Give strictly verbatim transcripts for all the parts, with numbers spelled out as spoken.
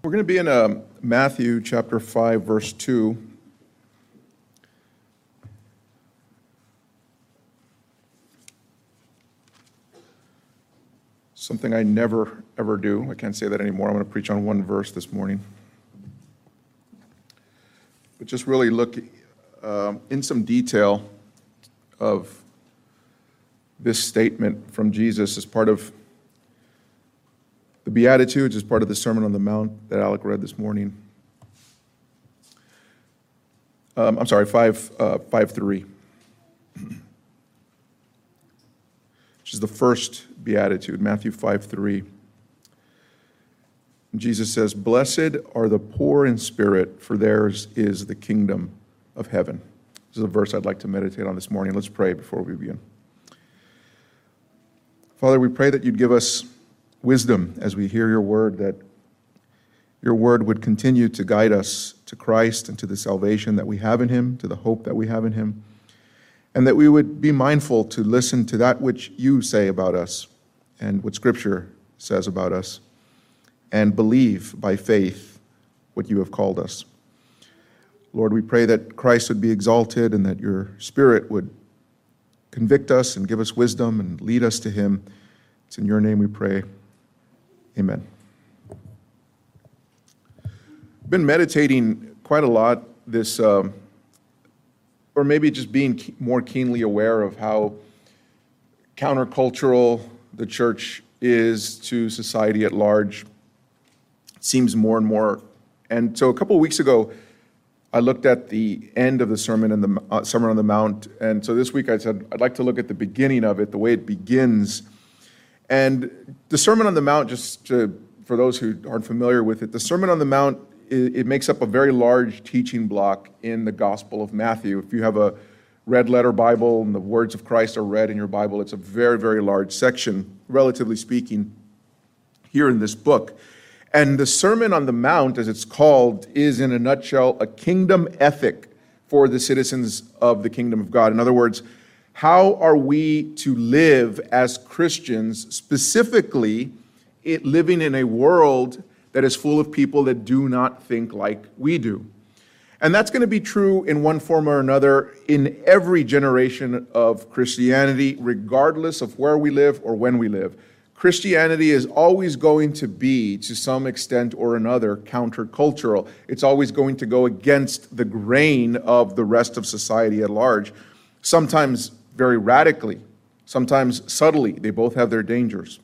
We're going to be in uh, Matthew chapter five, verse two. Something I never, ever do. I can't say that anymore. I'm going to preach on one verse this morning. But just really look uh, in some detail of this statement from Jesus as part of the Beatitudes, as part of the Sermon on the Mount that Alec read this morning. Um, I'm sorry, five, uh, five three, which is the first Beatitude, Matthew five three. Jesus says, "Blessed are the poor in spirit, for theirs is the kingdom of heaven." This is a verse I'd like to meditate on this morning. Let's pray before we begin. Father, we pray that you'd give us wisdom as we hear your word, that your word would continue to guide us to Christ and to the salvation that we have in him, to the hope that we have in him, and that we would be mindful to listen to that which you say about us and what Scripture says about us, and believe by faith what you have called us. Lord, we pray that Christ would be exalted and that your Spirit would convict us and give us wisdom and lead us to him. It's in your name we pray. Amen. I've been meditating quite a lot this, um, or maybe just being more keenly aware of how countercultural the church is to society at large. It seems more and more. And so a couple of weeks ago, I looked at the end of the Sermon in the uh, Sermon on the Mount, and so this week I said I'd like to look at the beginning of it, the way it begins. And the Sermon on the Mount, just to, for those who aren't familiar with it, the Sermon on the Mount, it, it makes up a very large teaching block in the Gospel of Matthew. If you have a red letter Bible and the words of Christ are read in your Bible, it's a very, very large section, relatively speaking, here in this book. And the Sermon on the Mount, as it's called, is in a nutshell a kingdom ethic for the citizens of the kingdom of God. In other words, how are we to live as Christians, specifically it, living in a world that is full of people that do not think like we do? And that's going to be true in one form or another in every generation of Christianity, regardless of where we live or when we live. Christianity is always going to be, to some extent or another, countercultural. It's always going to go against the grain of the rest of society at large, sometimes very radically, sometimes subtly. They both have their dangers.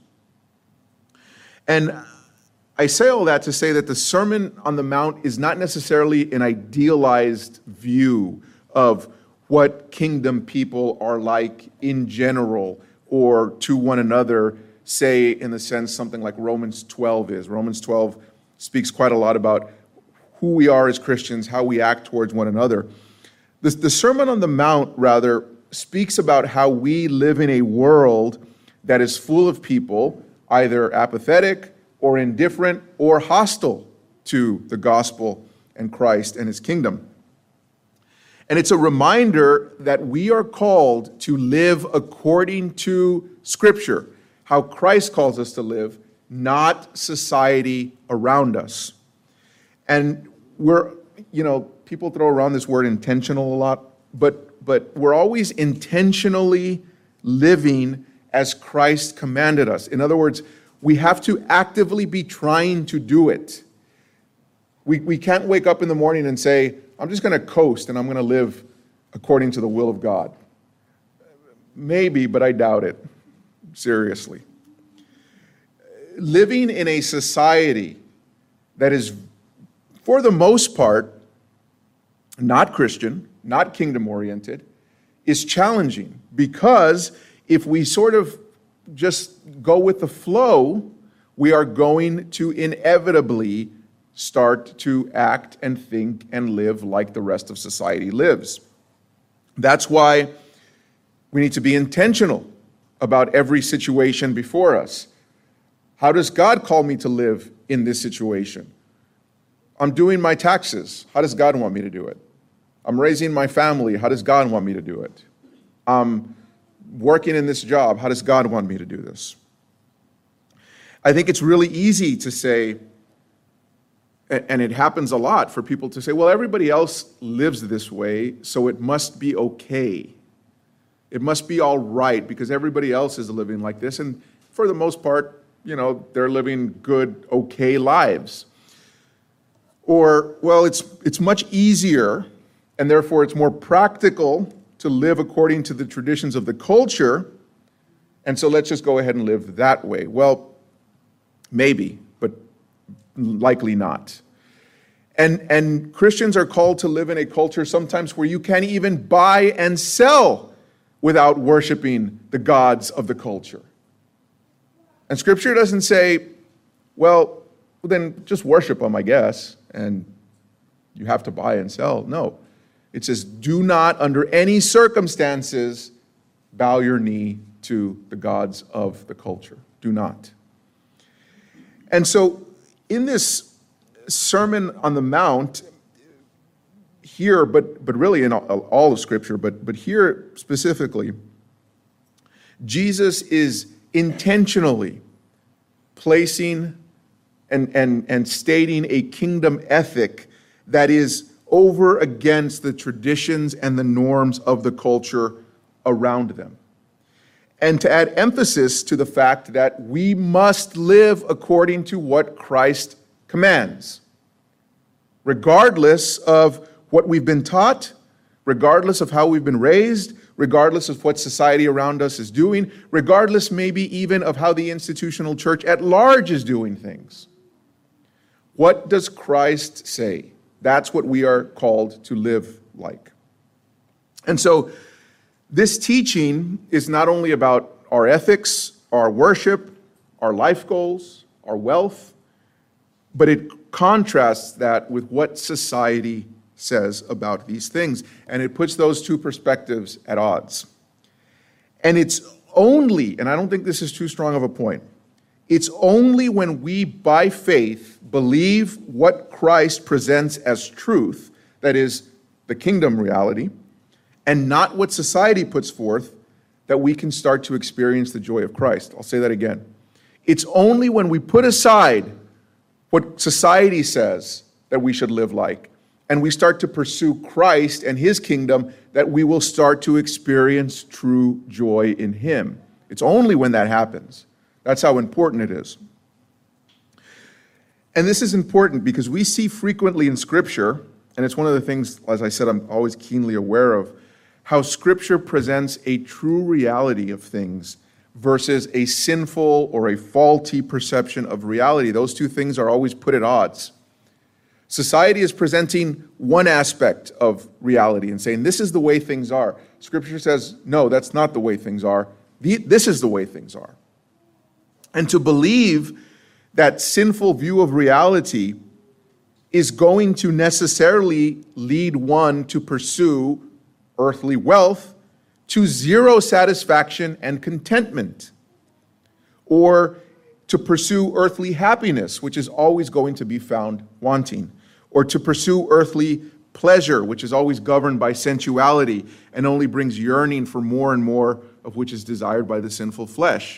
And I say all that to say that the Sermon on the Mount is not necessarily an idealized view of what kingdom people are like in general or to one another, say in the sense something like Romans twelve is. Romans twelve speaks quite a lot about who we are as Christians, how we act towards one another. The, the Sermon on the Mount, rather, speaks about how we live in a world that is full of people, either apathetic or indifferent or hostile to the gospel and Christ and his kingdom. And it's a reminder that we are called to live according to Scripture, how Christ calls us to live, not society around us. And we're, you know, people throw around this word intentional a lot, but, but we're always intentionally living as Christ commanded us. In other words, we have to actively be trying to do it. We, we can't wake up in the morning and say, I'm just going to coast and I'm going to live according to the will of God. Maybe, but I doubt it. Seriously. Living in a society that is, for the most part, not Christian, not kingdom-oriented, is challenging because if we sort of just go with the flow, we are going to inevitably start to act and think and live like the rest of society lives. That's why we need to be intentional about every situation before us. How does God call me to live in this situation? I'm doing my taxes. How does God want me to do it? I'm raising my family. How does God want me to do it? I'm working in this job. How does God want me to do this? I think it's really easy to say, and it happens a lot for people to say, well, everybody else lives this way, so it must be okay. It must be all right because everybody else is living like this. And for the most part, you know, they're living good, okay lives. Or, well, it's it's much easier, and therefore it's more practical to live according to the traditions of the culture, and so let's just go ahead and live that way. Well, maybe, but likely not. And, and Christians are called to live in a culture sometimes where you can't even buy and sell without worshiping the gods of the culture. And Scripture doesn't say, well, then just worship them, I guess, and you have to buy and sell. No. It says, do not, under any circumstances, bow your knee to the gods of the culture. Do not. And so, in this Sermon on the Mount, here, but, but really in all, all of Scripture, but, but here specifically, Jesus is intentionally placing and, and, and stating a kingdom ethic that is over against the traditions and the norms of the culture around them. And to add emphasis to the fact that we must live according to what Christ commands, regardless of what we've been taught, regardless of how we've been raised, regardless of what society around us is doing, regardless maybe even of how the institutional church at large is doing things. What does Christ say? That's what we are called to live like. And so this teaching is not only about our ethics, our worship, our life goals, our wealth, but it contrasts that with what society says about these things. And it puts those two perspectives at odds. And it's only, and I don't think this is too strong of a point, it's only when we, by faith, believe what Christ presents as truth, that is, the kingdom reality, and not what society puts forth, that we can start to experience the joy of Christ. I'll say that again. It's only when we put aside what society says that we should live like, and we start to pursue Christ and his kingdom, that we will start to experience true joy in him. It's only when that happens. That's how important it is. And this is important because we see frequently in Scripture, and it's one of the things, as I said, I'm always keenly aware of, how Scripture presents a true reality of things versus a sinful or a faulty perception of reality. Those two things are always put at odds. Society is presenting one aspect of reality and saying, this is the way things are. Scripture says, no, that's not the way things are. This is the way things are. And to believe that sinful view of reality is going to necessarily lead one to pursue earthly wealth to zero satisfaction and contentment, or to pursue earthly happiness, which is always going to be found wanting, or to pursue earthly pleasure, which is always governed by sensuality and only brings yearning for more and more of which is desired by the sinful flesh.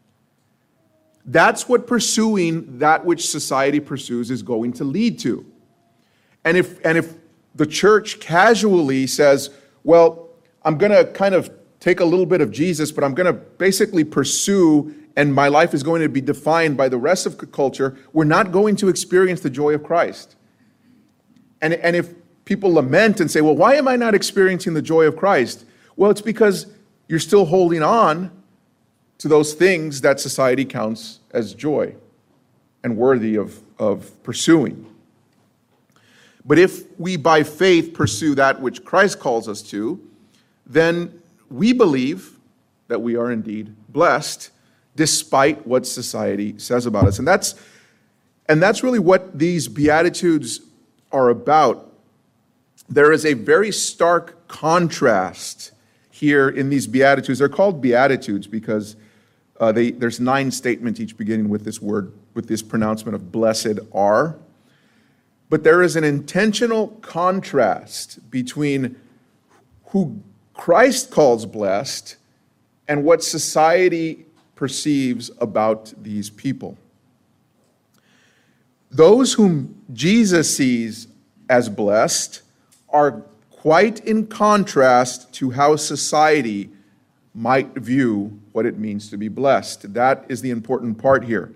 That's what pursuing that which society pursues is going to lead to. And if, and if the church casually says, well, I'm going to kind of take a little bit of Jesus, but I'm going to basically pursue, and my life is going to be defined by the rest of the culture, we're not going to experience the joy of Christ. And, and if people lament and say, well, why am I not experiencing the joy of Christ? Well, it's because you're still holding on to those things that society counts as joy and worthy of, of pursuing. But if we by faith pursue that which Christ calls us to, then we believe that we are indeed blessed despite what society says about us. And that's, and that's really what these Beatitudes are about. There is a very stark contrast here in these Beatitudes. They're called Beatitudes because uh, they, there's nine statements each beginning with this word, with this pronouncement of blessed are. But there is an intentional contrast between who Christ calls blessed and what society perceives about these people. Those whom Jesus sees as blessed are quite in contrast to how society might view what it means to be blessed. That is the important part here.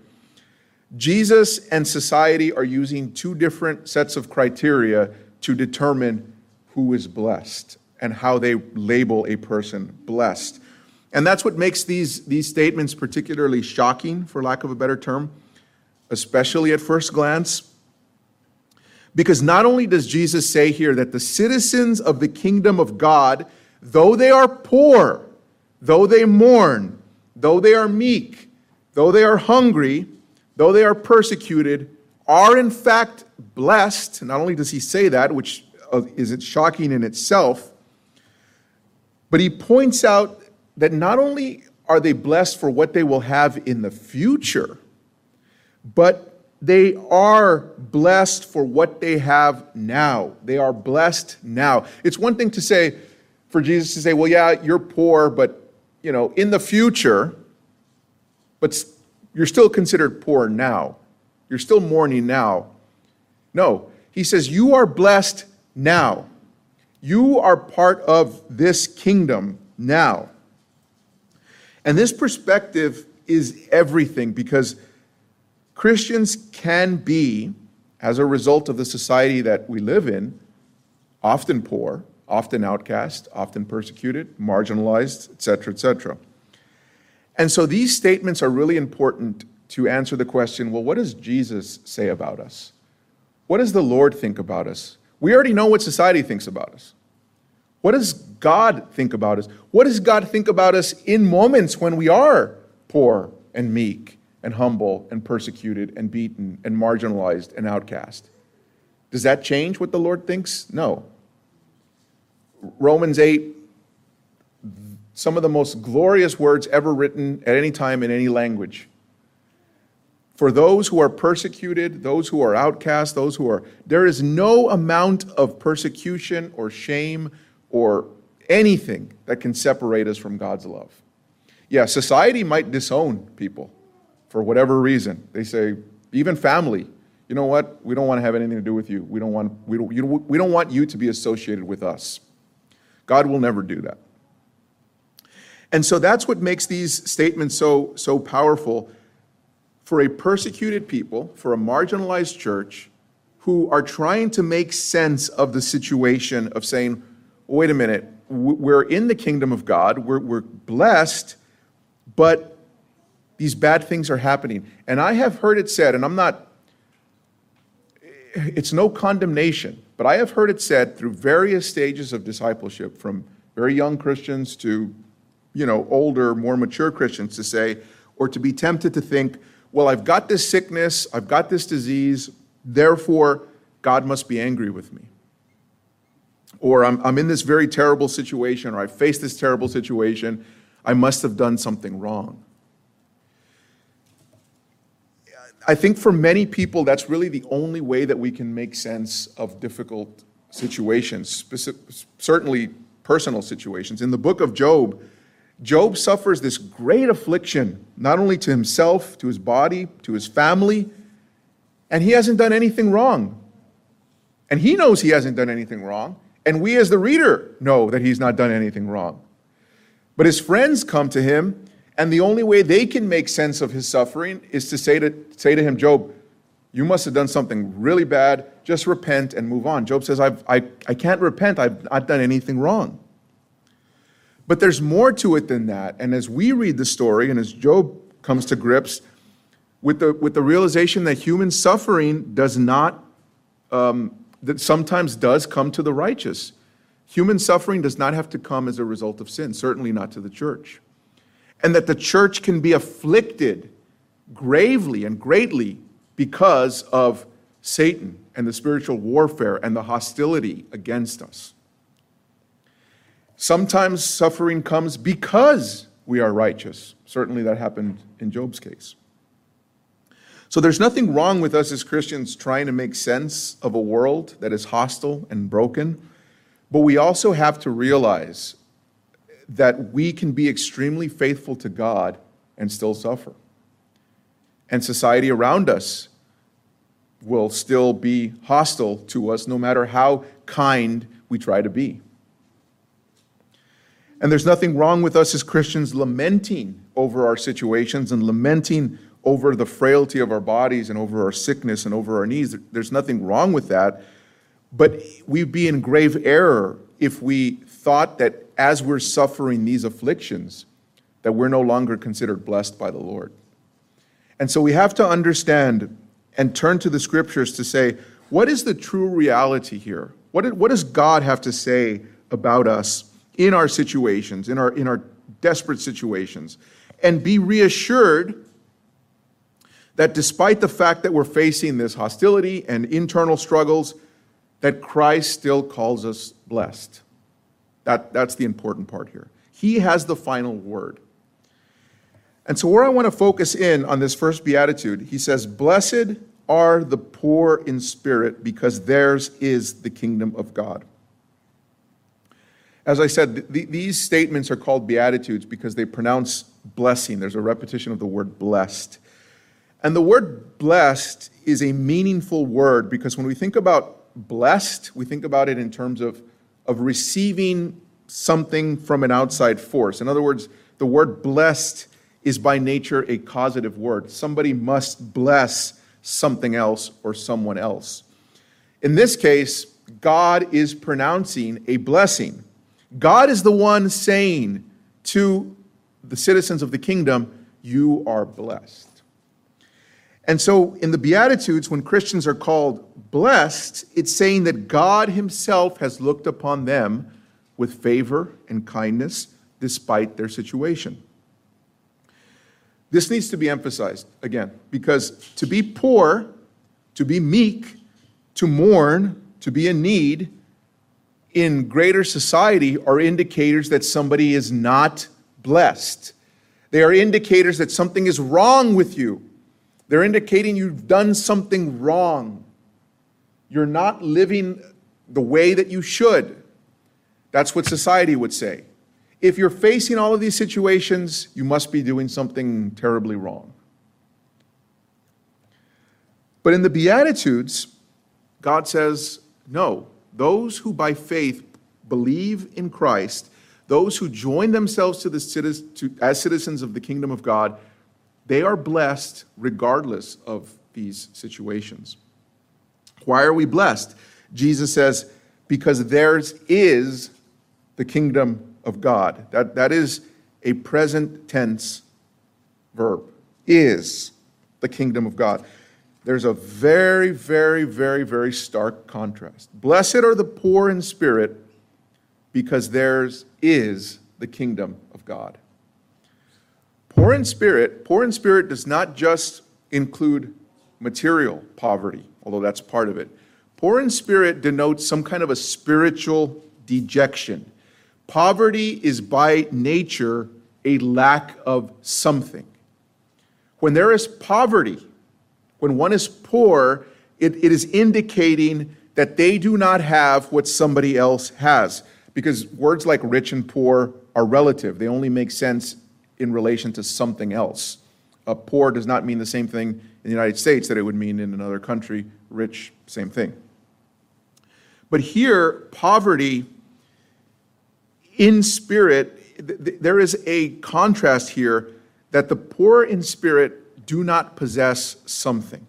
Jesus and society are using two different sets of criteria to determine who is blessed and how they label a person blessed. And that's what makes these, these statements particularly shocking, for lack of a better term, especially at first glance. Because not only does Jesus say here that the citizens of the kingdom of God, though they are poor, though they mourn, though they are meek, though they are hungry, though they are persecuted, are in fact blessed. Not only does he say that, which is it shocking in itself, but he points out that not only are they blessed for what they will have in the future, but they are blessed for what they have now. They are blessed now. It's one thing to say, for Jesus to say, well, yeah, you're poor, but, you know, in the future, but you're still considered poor now. You're still mourning now. No, he says, you are blessed now. You are part of this kingdom now. And this perspective is everything, because Christians can be, as a result of the society that we live in, often poor, often outcast, often persecuted, marginalized, et cetera, et cetera. And so these statements are really important to answer the question, well, what does Jesus say about us? What does the Lord think about us? We already know what society thinks about us. What does God think about us? What does God think about us in moments when we are poor and meek and humble and persecuted and beaten and marginalized and outcast? Does that change what the Lord thinks? No. Romans eight, some of the most glorious words ever written at any time in any language. For those who are persecuted, those who are outcast, those who are, there is no amount of persecution or shame or anything that can separate us from God's love. Yeah, society might disown people for whatever reason. They say, even family, you know what? We don't want to have anything to do with you. We don't want, we don't, you, we don't want you to be associated with us. God will never do that. And so that's what makes these statements so, so powerful for a persecuted people, for a marginalized church who are trying to make sense of the situation of saying, wait a minute, we're in the kingdom of God, we're, we're blessed, but these bad things are happening. And I have heard it said, and I'm not, it's no condemnation, but I have heard it said through various stages of discipleship, from very young Christians to, you know, older, more mature Christians, to say, or to be tempted to think, well, I've got this sickness, I've got this disease, therefore God must be angry with me. Or I'm, I'm in this very terrible situation, or I face this terrible situation, I must have done something wrong. I think for many people, that's really the only way that we can make sense of difficult situations, specific, certainly personal situations. In the book of Job, Job suffers this great affliction, not only to himself, to his body, to his family, and he hasn't done anything wrong. And he knows he hasn't done anything wrong, and we as the reader know that he's not done anything wrong. But his friends come to him, and the only way they can make sense of his suffering is to say to, say to him, Job, you must have done something really bad, just repent and move on. Job says, I've, I, I can't repent, I've not done anything wrong. But there's more to it than that. And as we read the story, and as Job comes to grips with the, with the realization that human suffering does not, um, that sometimes does come to the righteous. Human suffering does not have to come as a result of sin, certainly not to the church. And that the church can be afflicted gravely and greatly because of Satan and the spiritual warfare and the hostility against us. Sometimes suffering comes because we are righteous. Certainly that happened in Job's case. So there's nothing wrong with us as Christians trying to make sense of a world that is hostile and broken, but we also have to realize that we can be extremely faithful to God and still suffer. And society around us will still be hostile to us no matter how kind we try to be. And there's nothing wrong with us as Christians lamenting over our situations and lamenting over the frailty of our bodies and over our sickness and over our needs. There's nothing wrong with that. But we'd be in grave error if we thought that as we're suffering these afflictions, that we're no longer considered blessed by the Lord. And so we have to understand and turn to the scriptures to say, what is the true reality here? What, did, what does God have to say about us in our situations, in our, in our desperate situations? And be reassured that despite the fact that we're facing this hostility and internal struggles, that Christ still calls us blessed. That, that's the important part here. He has the final word. And so where I want to focus in on this first beatitude, he says, "Blessed are the poor in spirit, because theirs is the kingdom of God." As I said, th- these statements are called beatitudes because they pronounce blessing. There's a repetition of the word blessed. And the word blessed is a meaningful word because when we think about blessed, we think about it in terms of, of receiving something from an outside force. In other words, the word blessed is by nature a causative word. Somebody must bless something else or someone else. In this case, God is pronouncing a blessing. God is the one saying to the citizens of the kingdom, "You are blessed." And so in the Beatitudes, when Christians are called blessed, it's saying that God himself has looked upon them with favor and kindness despite their situation. This needs to be emphasized, again, because to be poor, to be meek, to mourn, to be in need, in greater society are indicators that somebody is not blessed. They are indicators that something is wrong with you. They're indicating you've done something wrong. You're not living the way that you should. That's what society would say. If you're facing all of these situations, you must be doing something terribly wrong. But in the Beatitudes, God says, no, those who by faith believe in Christ, those who join themselves to the citizens, to, as citizens of the kingdom of God, they are blessed regardless of these situations. Why are we blessed? Jesus says, because theirs is the kingdom of God. That, that is a present tense verb. Is the kingdom of God. There's a very, very, very, very stark contrast. Blessed are the poor in spirit, because theirs is the kingdom of God. Poor in spirit, poor in spirit does not just include material poverty, although that's part of it. Poor in spirit denotes some kind of a spiritual dejection. Poverty is by nature a lack of something. When there is poverty, when one is poor, it, it is indicating that they do not have what somebody else has. Because words like rich and poor are relative. They only make sense in relation to something else. Uh, poor does not mean the same thing in the United States that it would mean in another country. Rich, same thing. But here, poverty in spirit, th- th- there is a contrast here that the poor in spirit do not possess something.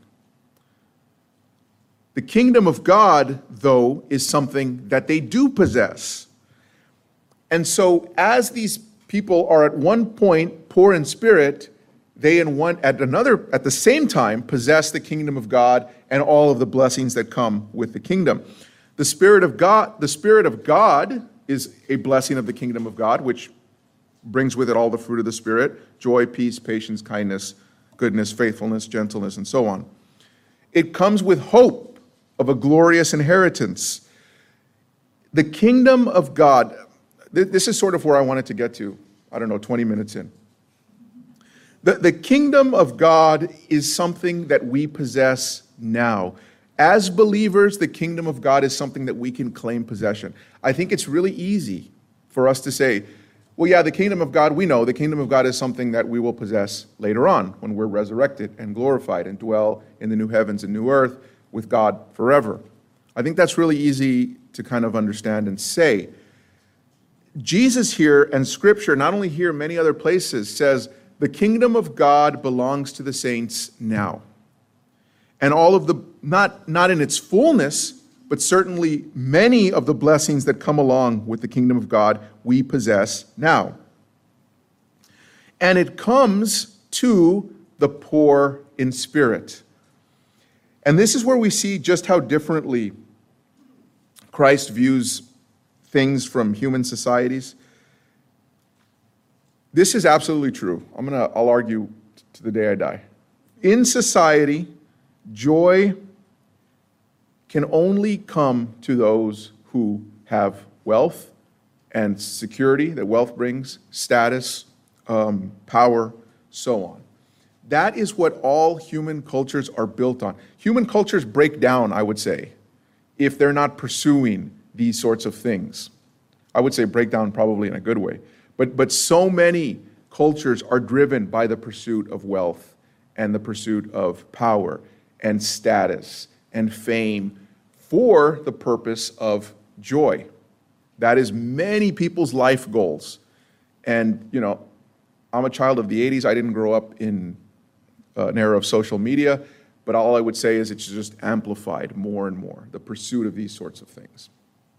The kingdom of God, though, is something that they do possess. And so as these people are at one point poor in spirit, they in one at another at the same time possess the kingdom of God and all of the blessings that come with the kingdom. The Spirit of God, the Spirit of God is a blessing of the kingdom of God, which brings with it all the fruit of the Spirit: joy, peace, patience, kindness, goodness, faithfulness, gentleness, and so on. It comes with hope of a glorious inheritance. The kingdom of God, this is sort of where I wanted to get to, I don't know, twenty minutes in. The, the kingdom of God is something that we possess now. As believers, the kingdom of God is something that we can claim possession. I think it's really easy for us to say, well, yeah, the kingdom of God, we know the kingdom of God is something that we will possess later on when we're resurrected and glorified and dwell in the new heavens and new earth with God forever. I think that's really easy to kind of understand and say. Jesus here and Scripture, not only here, many other places, says the kingdom of God belongs to the saints now. And all of the, not, not in its fullness, but certainly many of the blessings that come along with the kingdom of God we possess now. And it comes to the poor in spirit. And this is where we see just how differently Christ views things from human societies. This is absolutely true. I'm gonna, I'll argue to the day I die. In society, joy can only come to those who have wealth and security that wealth brings, status, um, power, so on. That is what all human cultures are built on. Human cultures break down, I would say, if they're not pursuing these sorts of things. I would say break down probably in a good way. But, but so many cultures are driven by the pursuit of wealth and the pursuit of power and status and fame for the purpose of joy. That is many people's life goals. And, you know, I'm a child of the eighties. I didn't grow up in uh, an era of social media, but all I would say is it's just amplified more and more, the pursuit of these sorts of things.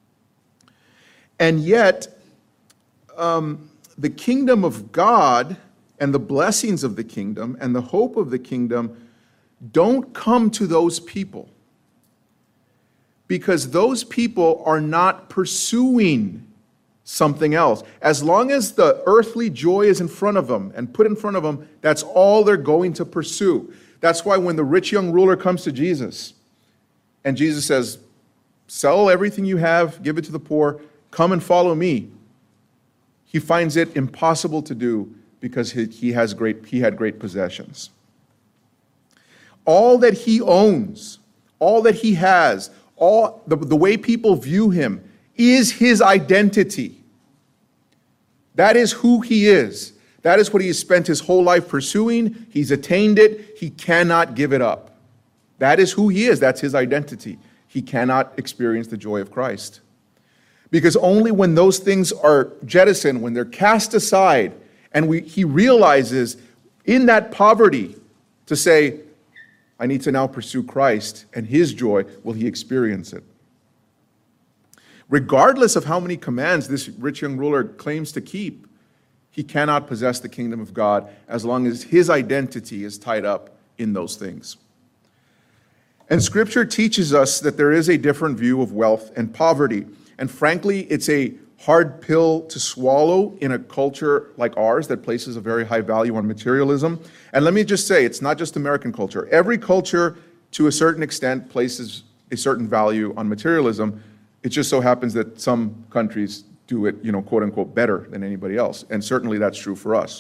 And yet, um, the kingdom of God and the blessings of the kingdom and the hope of the kingdom don't come to those people, because those people are not pursuing something else. As long as the earthly joy is in front of them and put in front of them, that's all they're going to pursue. That's why when the rich young ruler comes to Jesus, and Jesus says, sell everything you have, give it to the poor, come and follow me, he finds it impossible to do because he, he, has great, he had great possessions. All that he owns, all that he has, all the, the way people view him is his identity. That is who he is. That is what he has spent his whole life pursuing. He's attained it. He cannot give it up. That is who he is. That's his identity. He cannot experience the joy of Christ. Because only when those things are jettisoned, when they're cast aside, and we, he realizes in that poverty to say, I need to now pursue Christ and his joy, will he experience it. Regardless of how many commands this rich young ruler claims to keep, he cannot possess the kingdom of God as long as his identity is tied up in those things. And Scripture teaches us that there is a different view of wealth and poverty. And frankly, it's a hard pill to swallow in a culture like ours that places a very high value on materialism. And let me just say, it's not just American culture. Every culture, to a certain extent, places a certain value on materialism. It just so happens that some countries do it, you know, quote unquote, better than anybody else. And certainly that's true for us.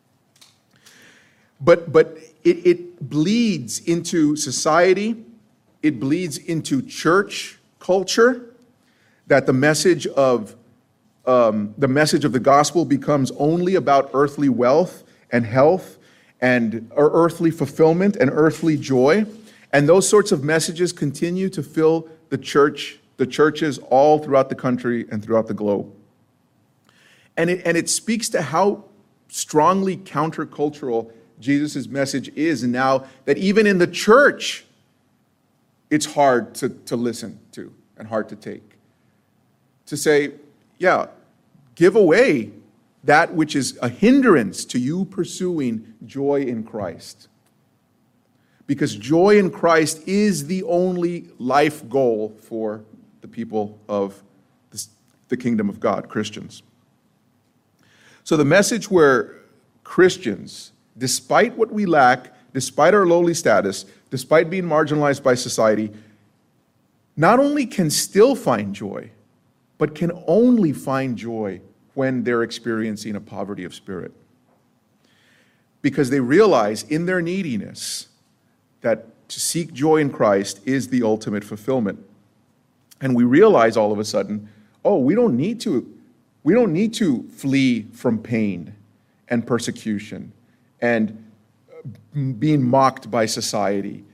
But, but it, it bleeds into society. It bleeds into church culture, that the message of Um, the message of the gospel becomes only about earthly wealth and health and or earthly fulfillment and earthly joy. And those sorts of messages continue to fill the church, the churches all throughout the country and throughout the globe. And it, and it speaks to how strongly countercultural Jesus' message is now, that even in the church, it's hard to, to listen to and hard to take. To say, yeah, give away that which is a hindrance to you pursuing joy in Christ. Because joy in Christ is the only life goal for the people of the kingdom of God, Christians. So the message where Christians, despite what we lack, despite our lowly status, despite being marginalized by society, not only can still find joy, but can only find joy when they're experiencing a poverty of spirit. Because they realize in their neediness that to seek joy in Christ is the ultimate fulfillment. And we realize all of a sudden, oh, we don't need to, we don't need to flee from pain and persecution and being mocked by society.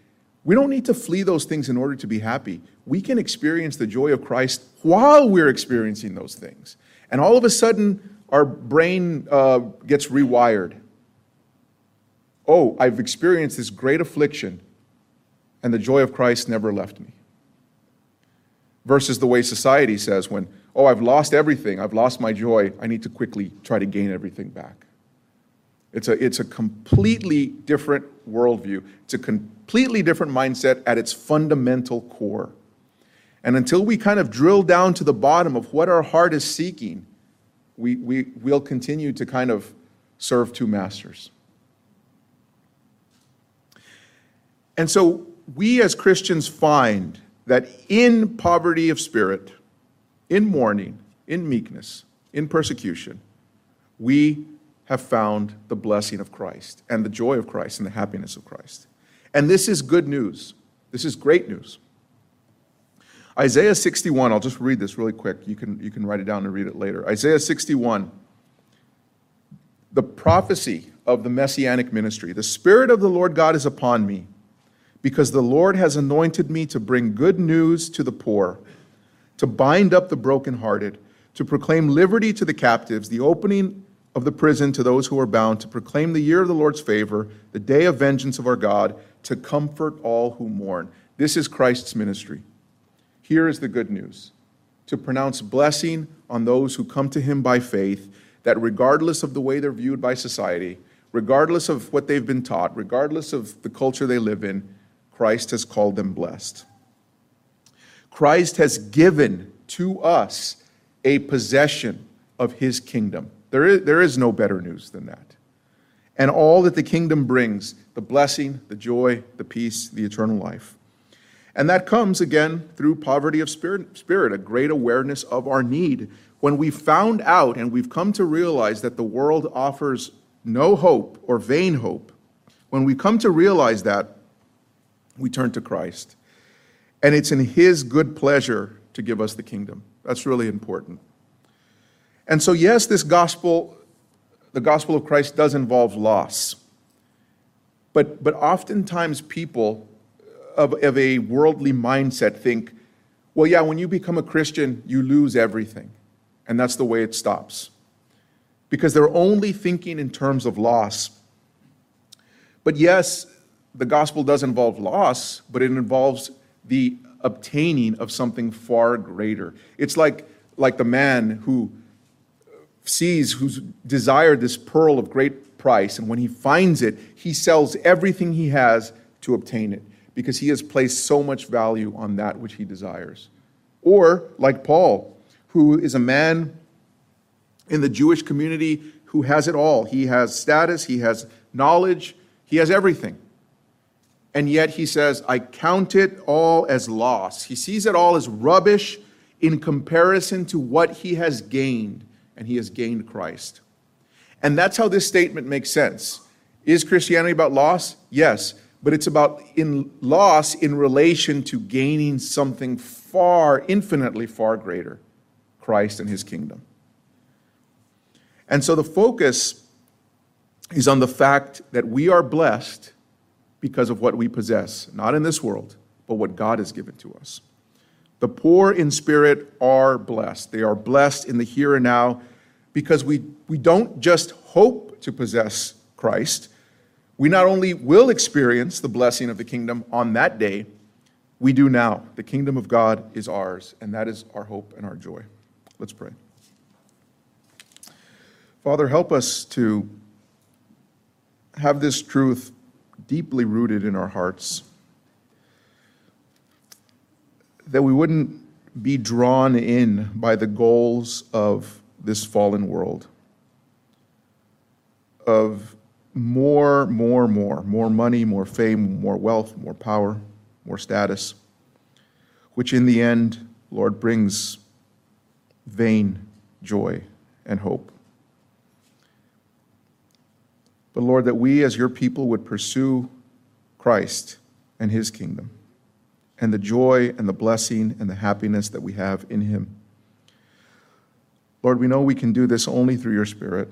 We don't need to flee those things in order to be happy. We can experience the joy of Christ while we're experiencing those things. And all of a sudden, our brain uh, gets rewired. Oh, I've experienced this great affliction, and the joy of Christ never left me. Versus the way society says when, oh, I've lost everything, I've lost my joy, I need to quickly try to gain everything back. It's a, it's a completely different worldview. It's a completely different mindset at its fundamental core. And until we kind of drill down to the bottom of what our heart is seeking, we, we, we'll continue to kind of serve two masters. And so we as Christians find that in poverty of spirit, in mourning, in meekness, in persecution, we have found the blessing of Christ and the joy of Christ and the happiness of Christ. And this is good news. This is great news. Isaiah sixty-one, I'll just read this really quick. You can, you can write it down and read it later. Isaiah sixty-one, the prophecy of the messianic ministry. The Spirit of the Lord God is upon me, because the Lord has anointed me to bring good news to the poor, to bind up the brokenhearted, to proclaim liberty to the captives, the opening of the prison to those who are bound, to proclaim the year of the Lord's favor, the day of vengeance of our God, to comfort all who mourn. This is Christ's ministry. Here is the good news: to pronounce blessing on those who come to him by faith, that regardless of the way they're viewed by society, regardless of what they've been taught, regardless of the culture they live in, Christ has called them blessed. Christ has given to us a possession of his kingdom. There is, there is no better news than that. And all that the kingdom brings, the blessing, the joy, the peace, the eternal life. And that comes, again, through poverty of spirit, spirit, a great awareness of our need. When we found out and we've come to realize that the world offers no hope or vain hope, when we come to realize that, we turn to Christ. And it's in his good pleasure to give us the kingdom. That's really important. And so, yes, this gospel, the gospel of Christ does involve loss. But, but oftentimes people of, of a worldly mindset think, well, yeah, when you become a Christian, you lose everything. And that's the way it stops. Because they're only thinking in terms of loss. But yes, the gospel does involve loss, but it involves the obtaining of something far greater. It's like, like the man who sees, who's desired this pearl of great price, and when he finds it, he sells everything he has to obtain it, because he has placed so much value on that which he desires. Or like Paul, who is a man in the Jewish community who has it all. He has status, he has knowledge, he has everything. And yet he says, I count it all as loss. He sees it all as rubbish in comparison to what he has gained, and he has gained Christ. And that's how this statement makes sense. Is Christianity about loss? Yes, but it's about in loss in relation to gaining something far, infinitely far greater, Christ and his kingdom. And so the focus is on the fact that we are blessed because of what we possess, not in this world, but what God has given to us. The poor in spirit are blessed. They are blessed in the here and now because we, we don't just hope to possess Christ. We not only will experience the blessing of the kingdom on that day, we do now. The kingdom of God is ours, and that is our hope and our joy. Let's pray. Father, help us to have this truth deeply rooted in our hearts, that we wouldn't be drawn in by the goals of this fallen world, of more, more, more, more money, more fame, more wealth, more power, more status, which in the end, Lord, brings vain joy and hope. But Lord, that we as your people would pursue Christ and his kingdom and the joy and the blessing and the happiness that we have in him. Lord, we know we can do this only through your Spirit.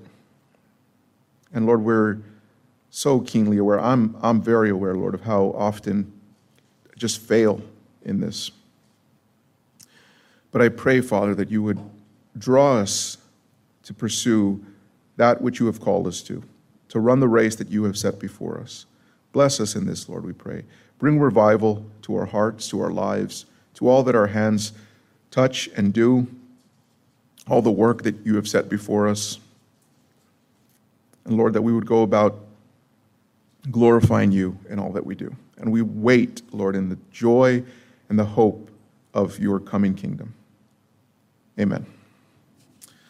And Lord, we're so keenly aware, I'm, I'm very aware, Lord, of how often just fail in this. But I pray, Father, that you would draw us to pursue that which you have called us to, to run the race that you have set before us. Bless us in this, Lord, we pray. Bring revival to our hearts, to our lives, to all that our hands touch and do, all the work that you have set before us. And Lord, that we would go about glorifying you in all that we do. And we wait, Lord, in the joy and the hope of your coming kingdom. Amen.